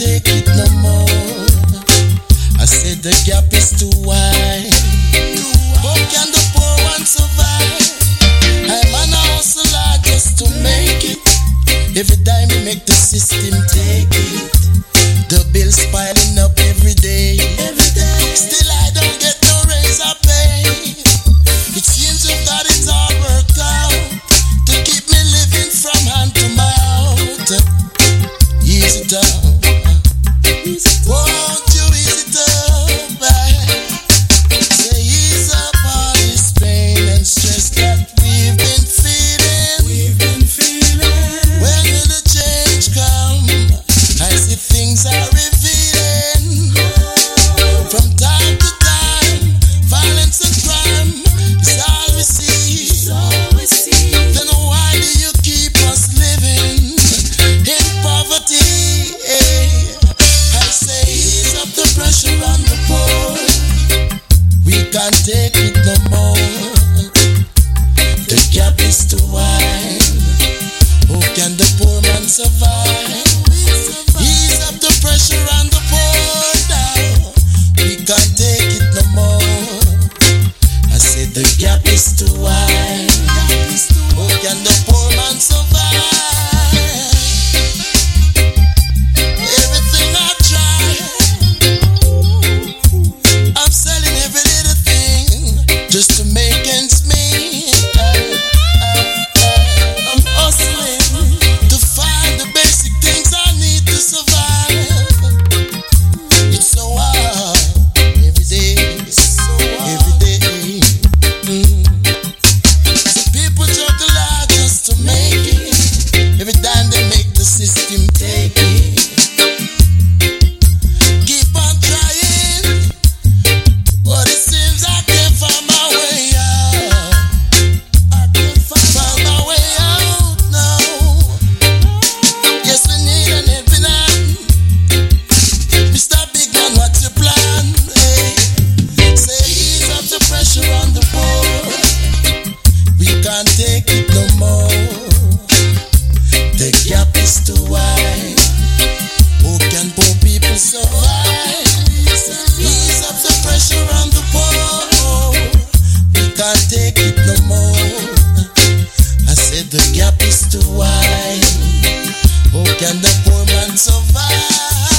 take it no more. I said the gap is too wide. How can the poor one survive? I'm on a hustle hard just to make it. Every time we make the system take it. The bills piling up every day. Still I don't get no raise or pay. It seems you've got it all worked out to keep me living from hand to mouth. Ease it up. Won't you ease it up? Say ease up all this pain and stress that we've been feeling. When will the change come? I see things are revealing. From time to time, violence and crime is all we see. Then why do you keep us living in poverty? I say ease up the pressure on the poor. We can't take it no more. The gap is too wide. How can the poor man survive? Ease up the pressure on the poor now. We can't take it no more. I said the gap is too wide. How can the poor man survive? Everything I try, I'm selling every little thing just to make ends meet. I'm hustling to find the basic things I need to survive. It's so hard every day, every day. So people juggle hard just to make it. Every time they make the system take it. Keep on trying, but it seems I can't find my way out. I can't find my way out now. Yes, we need an helping hand. Mr. Big Man, what's your plan? Hey, say ease up the pressure on the poor. We can't take it no more. The gap is too wide. How can poor people survive? Ease up the pressure on the poor. We can't take it no more. I said the gap is too wide. How can the poor man survive?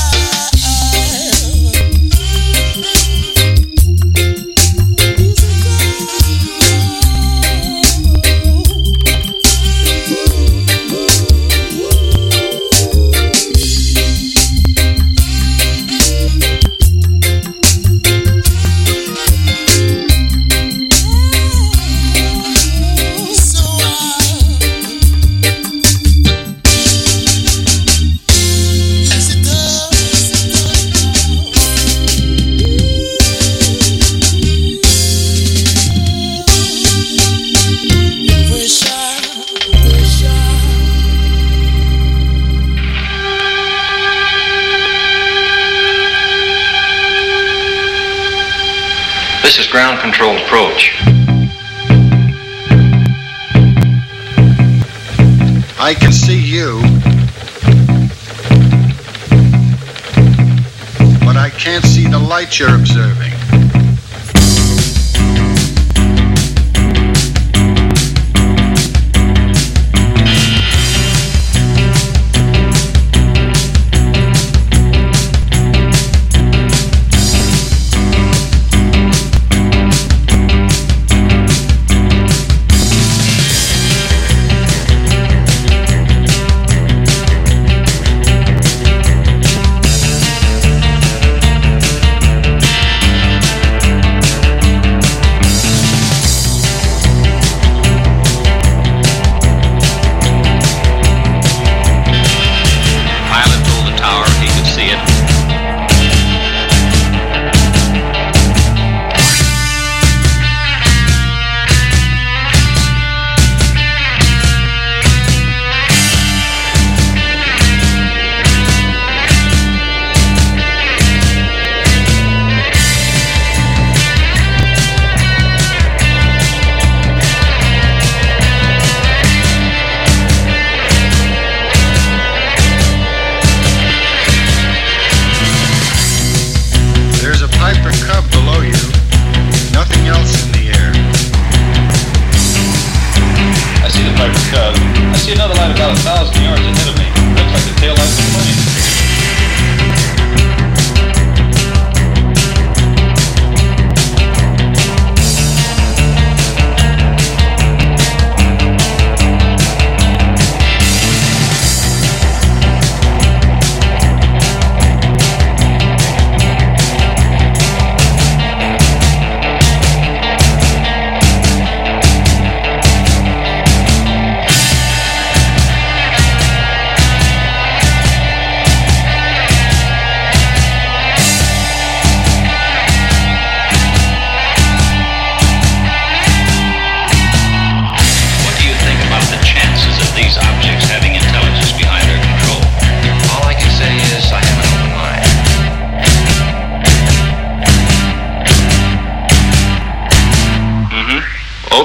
This is ground control approach. I can see you, but I can't see the light you're observing.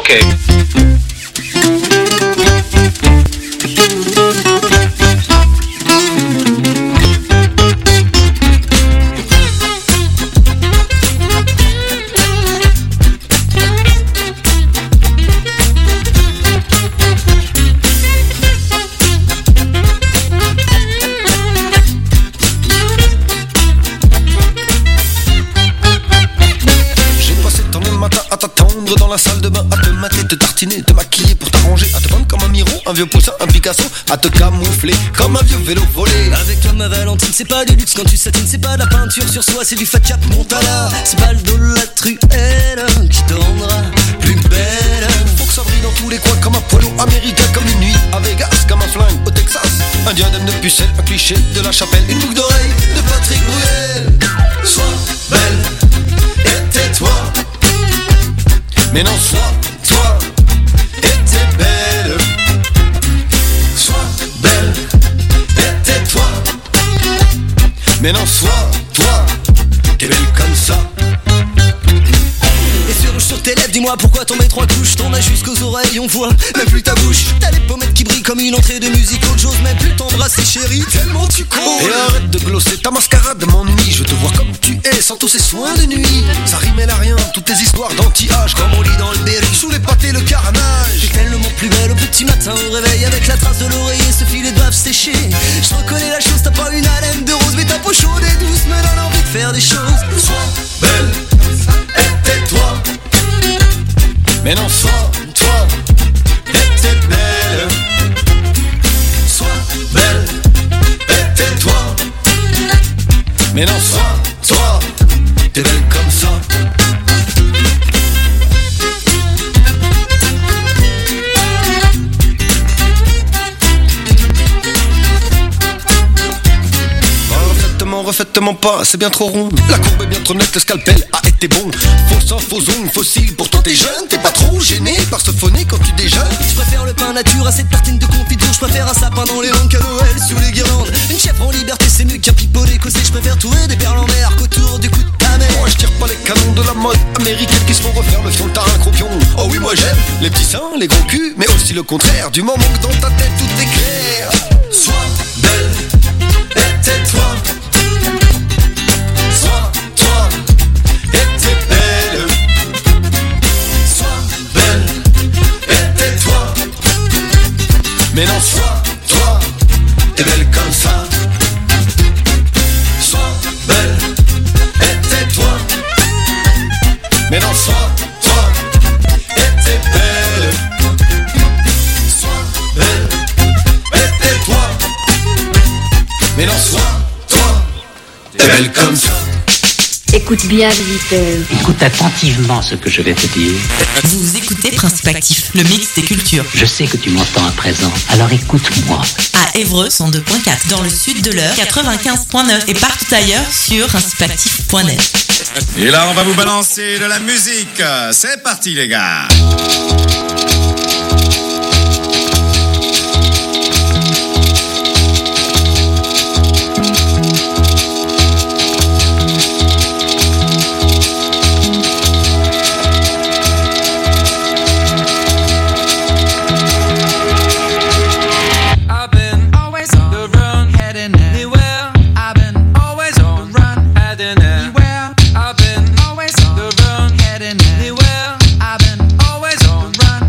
Okay. Dans la salle de bain, à te mater, te tartiner, te maquiller pour t'arranger, à te peindre comme un Miro, un vieux poussin, un Picasso, à te camoufler comme un vieux vélo volé. Avec toi ma Valentine, c'est pas du luxe quand tu satines, c'est pas de la peinture sur soi, c'est du fat cap Montana. C'est pas le dos de la truelle qui te rendra plus belle. Faut que ça brille dans tous les coins comme un poileau américain, comme une nuit à Vegas, comme un flingue au Texas. Un diadème de pucelle, un cliché de la chapelle, une boucle d'oreille de Patrick Bruel. Sois belle et tais-toi. Mais non, sois toi, et t'es belle. Sois belle, et tais-toi. Mais non, sois toi, t'es belle comme ça. Les yeux rouges sur tes lèvres, dis-moi pourquoi tomber trois couches. T'en as jusqu'aux oreilles, on voit même plus ta bouche. T'as les pommettes qui brillent comme une entrée de musique. J'ose même plus t'embrasser chérie, tellement tu cours. Et arrête de glosser, ta mascarade m'ennuie. Je veux te voir comme tu es, sans tous ces soins de nuit. Ça rimelle à rien, toutes tes histoires d'anti-âge, comme on lit dans le Berry. Sous les pâtés, le carnage. T'es tellement plus belle au petit matin au réveil. Avec la trace de l'oreiller, ce filet doivent sécher. Je reconnais la chose, t'as pas une haleine de rose, mais ta peau chaude et douce me donne envie de faire des choses. Sois belle, et tais-toi. Mais non, sois toi, et t'es belle. Sois belle, et tais-toi. Mais non, sois toi, t'es belle comme ça. Refaitement pas, c'est bien trop rond. La courbe est bien trop nette, le scalpel a été bon. Faux sang, faux ongles, fossile, pourtant t'es jeune. T'es pas trop gêné par ce phoné quand tu déjeunes. Je préfère le pain nature à cette tartine de confiture. Je préfère un sapin dans les langues qu'à Noël sous les guirlandes. Une chèvre en liberté c'est mieux qu'un pipeau écossais. Je préfère trouver des perles en mer qu'autour du cou de ta mère. Moi je tire pas les canons de la mode américaine qui se font refaire le fion de tarin croupion. Oh oui moi j'aime les petits seins, les gros culs, mais aussi le contraire. Du moment que dans ta tête tout est clair. Sois belle, et tais-toi. Sois toi, et t'es belle. Sois belle, et tais-toi. Mais non, sois toi, t'es belle comme ça. Sois belle, et tais-toi. Mais non, sois toi, et t'es belle. Sois belle, et tais-toi. Mais non, sois toi, t'es belle comme ça. Écoute bien, visiteur. Écoute attentivement ce que je vais te dire. Vous écoutez Principe Actif, le mix des cultures. Je sais que tu m'entends à présent, alors écoute-moi. À Évreux, 102.4, dans le sud de l'heure, 95.9 et partout ailleurs sur principeactif.net. Et là, on va vous balancer de la musique. C'est parti, les gars. I've been always on the run, heading anywhere. I've been always on the run.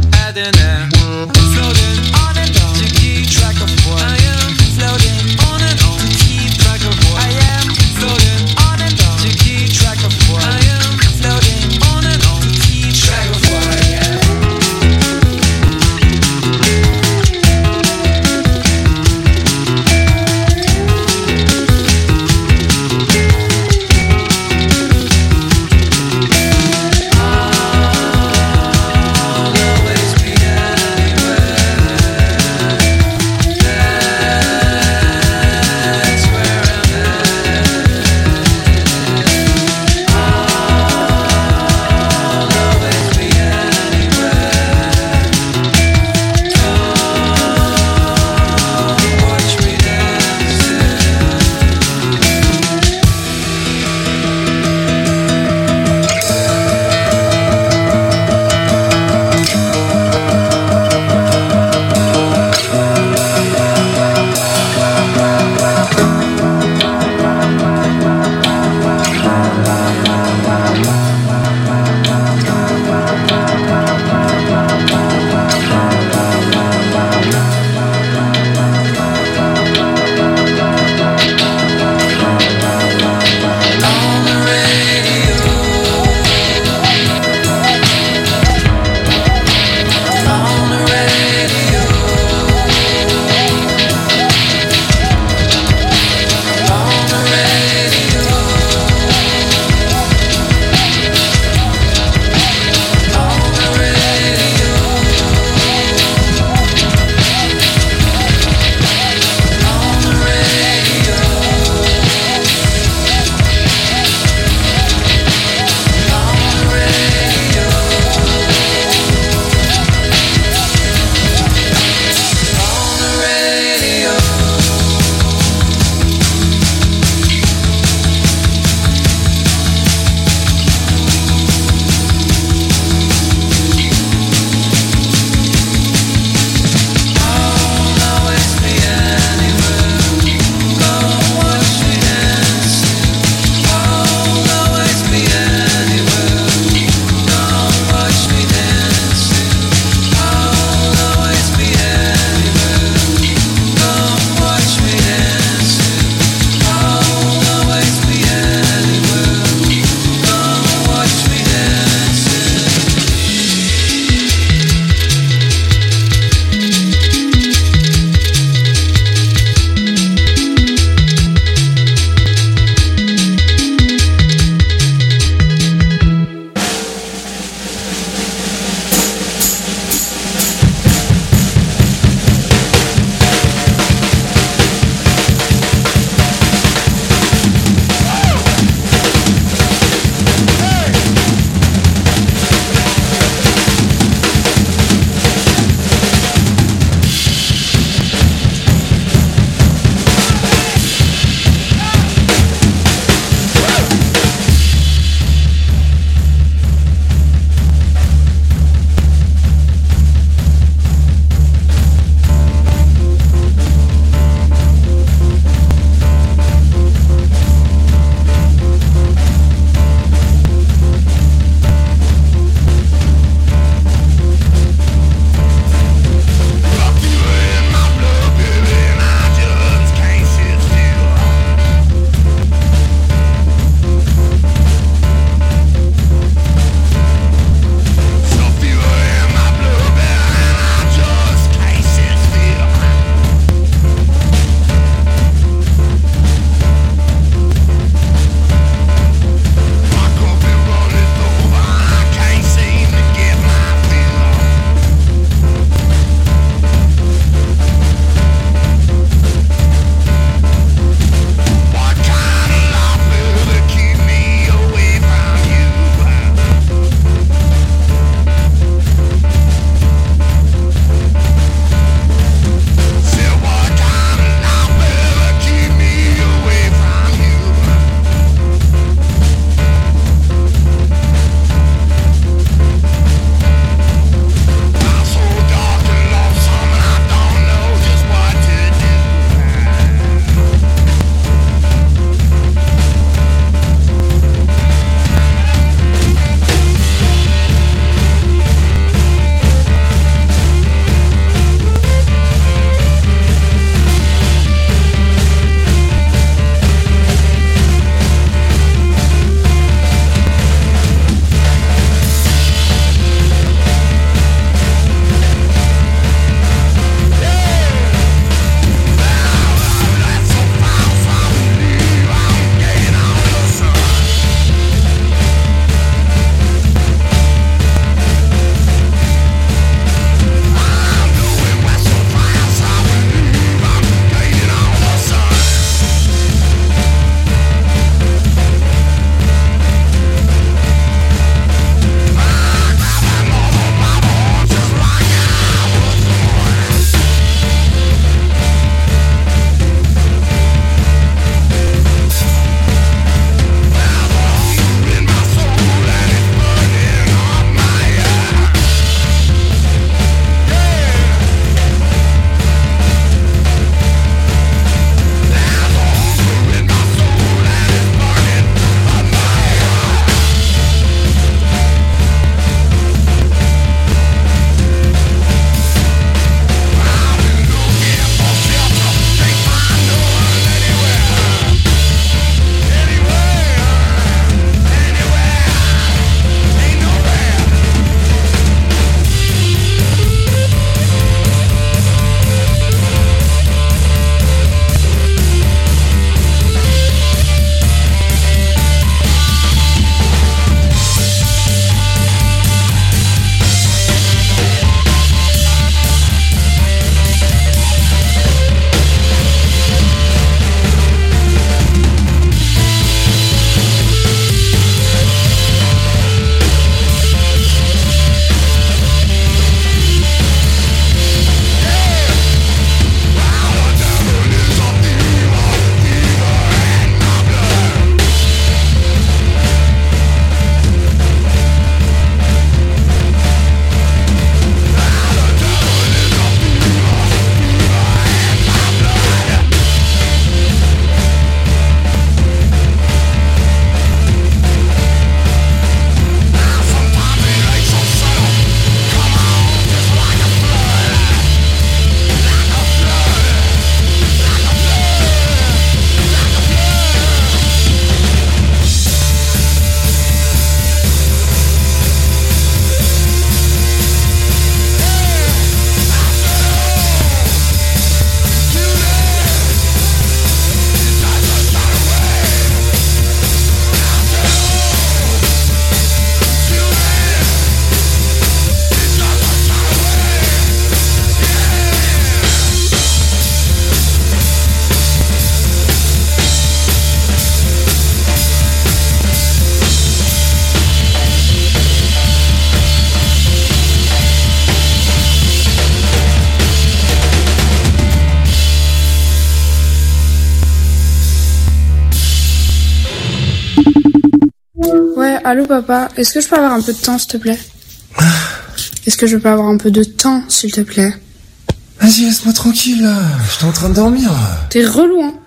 Allô papa, est-ce que je peux avoir un peu de temps s'il te plaît? Est-ce que je peux avoir un peu de temps s'il te plaît? Vas-y, laisse-moi tranquille là, j'étais en train de dormir. T'es relou hein.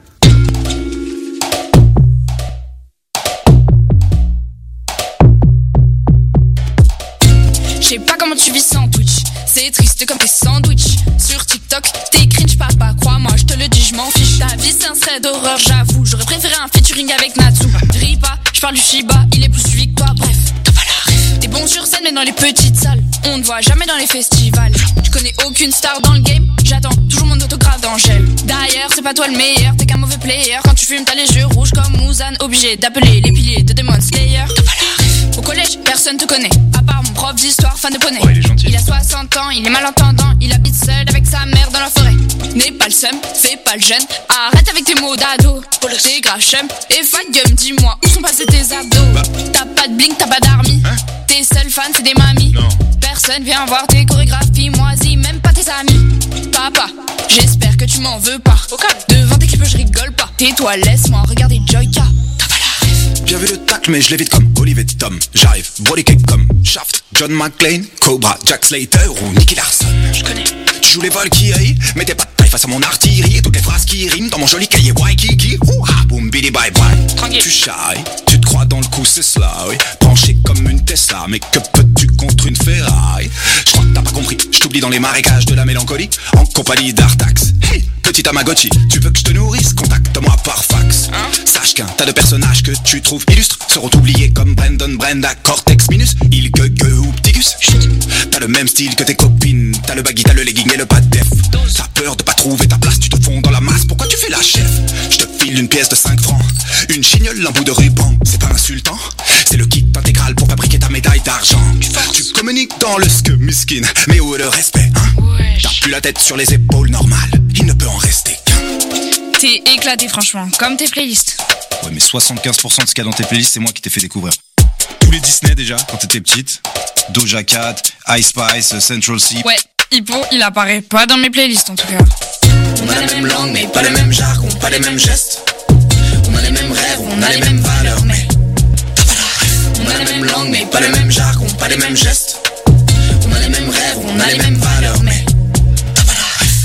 Je sais pas comment tu vis sans Twitch. C'est triste comme tes sandwichs. Sur TikTok, t'es cringe papa. Crois-moi, je te le dis, je m'en fiche. Ta vie c'est un thread d'horreur, j'avoue. J'aurais préféré un featuring avec Natsu. Ris pas, je parle du Shiba, il est plus suivi que toi, bref. T'as pas la ref. T'es bon sur scène mais dans les petites salles. On te voit jamais dans les festivals. Je connais aucune star dans le game. J'attends toujours mon autographe d'Angèle. D'ailleurs, c'est pas toi le meilleur, t'es qu'un mauvais player. Quand tu fumes, t'as les yeux rouges comme Muzan. Obligé d'appeler les piliers de Demon Slayer. T'as pas la ref. Au collège, personne te connaît. À part mon prof d'histoire, fan de poney. Oh, il est gentil. Il a 60 ans, il est malentendant. Il habite seul avec sa mère dans la forêt. N'aie pas le seum, fais pas le jeune. Arrête avec tes mots d'ado. T'es grave chum. Et fat gum, dis-moi, où sont passés tes abdos? T'as pas de bling, t'as pas d'army. Tes seuls fans, c'est des mamies. Non. Personne vient voir tes chorégraphies. Moisis, même pas tes amis. Papa, j'espère que tu m'en veux pas. Devant tes clips, je rigole pas. Tais-toi, laisse-moi regarder Joyka. Bien vu le tacle mais je l'évite comme Olivier Tom. J'arrive, body cake comme Shaft, John McClane, Cobra, Jack Slater ou Nicky Larson. Je connais. Tu joues les Valkyries, mais t'es pas de taille face à mon artillerie. Et toutes les phrases qui riment dans mon joli cahier Waikiki. Ouah, boum, bidi bye bye. Tranquille. Tu charries, tu te crois dans le coup, c'est cela, oui. Branché comme une Tesla, mais que peux-tu contre une Ferrari? Je crois que t'as pas compris, je t'oublie dans les marécages de la mélancolie. En compagnie d'Artax. Hey, petit Tamagotchi, tu veux que je te nourrisse? Contacte-moi par fax. Sache qu'un tas de personnages que tu trouves illustres seront oubliés comme Brandon Brenda, Cortex Minus, Il Gueux ou Ptigus. T'as le même style que tes copines, t'as le baggy, t'as le legging et le pas de def. T'as peur de pas trouver ta place, tu te fonds dans la masse, pourquoi tu fais la chef? Je te file une pièce de 5 francs, une chignole, un bout de ruban, c'est pas insultant? C'est le kit intégral pour fabriquer ta médaille d'argent. Tu communiques dans le sk miskin, mais où est le respect, hein? T'as plus la tête sur les épaules normales, il ne peut en rester qu'un. T'es éclaté franchement, comme tes playlists. Ouais, mais 75% de ce qu'il y a dans tes playlists, c'est moi qui t'ai fait découvrir. Tous les Disney déjà, quand t'étais petite. Doja Cat, Ice Spice, Central C. Ouais, Hippo, il apparaît pas dans mes playlists en tout cas. On a la même langue mais pas le même jargon, pas les mêmes gestes. On a les mêmes rêves, on a les mêmes valeurs mais t'as pas la ref. On a la même langue mais pas le même jargon, pas les mêmes gestes. On a les mêmes rêves, on a les mêmes valeurs mais t'as pas la ref.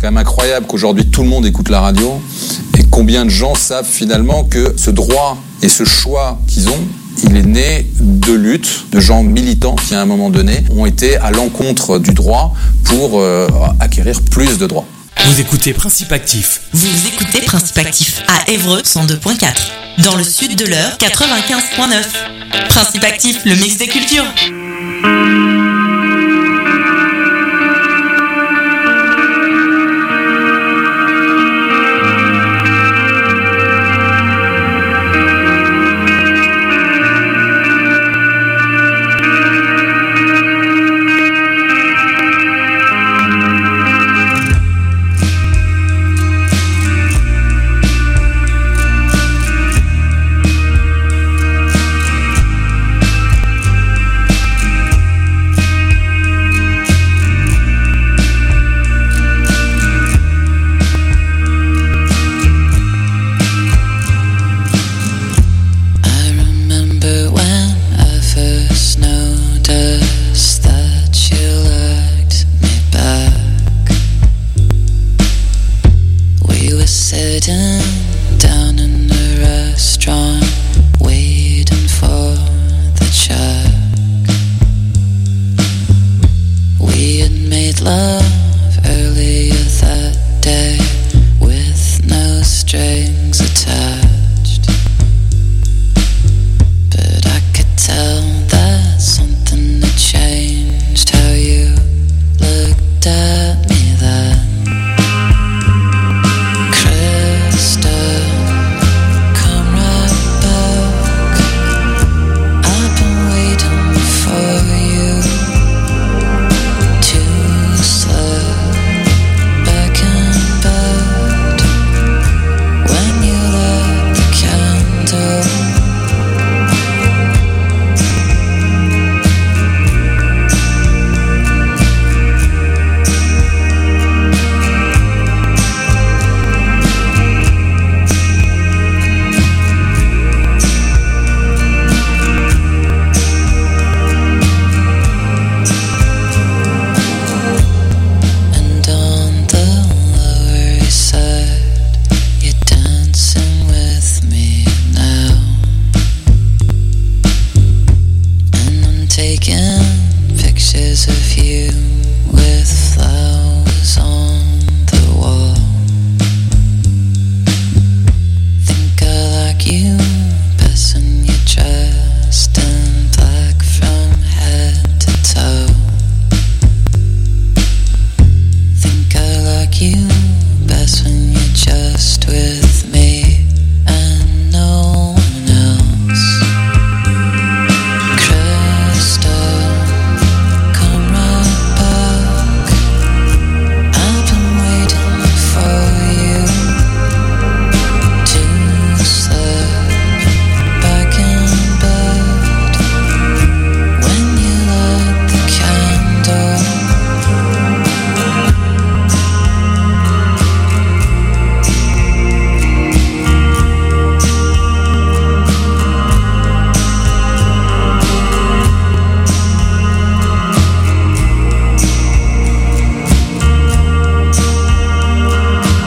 quand même incroyable qu'aujourd'hui tout le monde écoute la radio et combien de gens savent finalement que ce droit et ce choix qu'ils ont, il est né de luttes, de gens militants qui à un moment donné ont été à l'encontre du droit pour acquérir plus de droits. Vous écoutez Principe Actif. Vous écoutez Principe Actif à Évreux 102.4. Dans le sud de l'Eure 95.9. Principe Actif, le mix des cultures.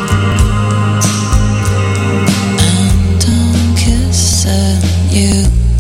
You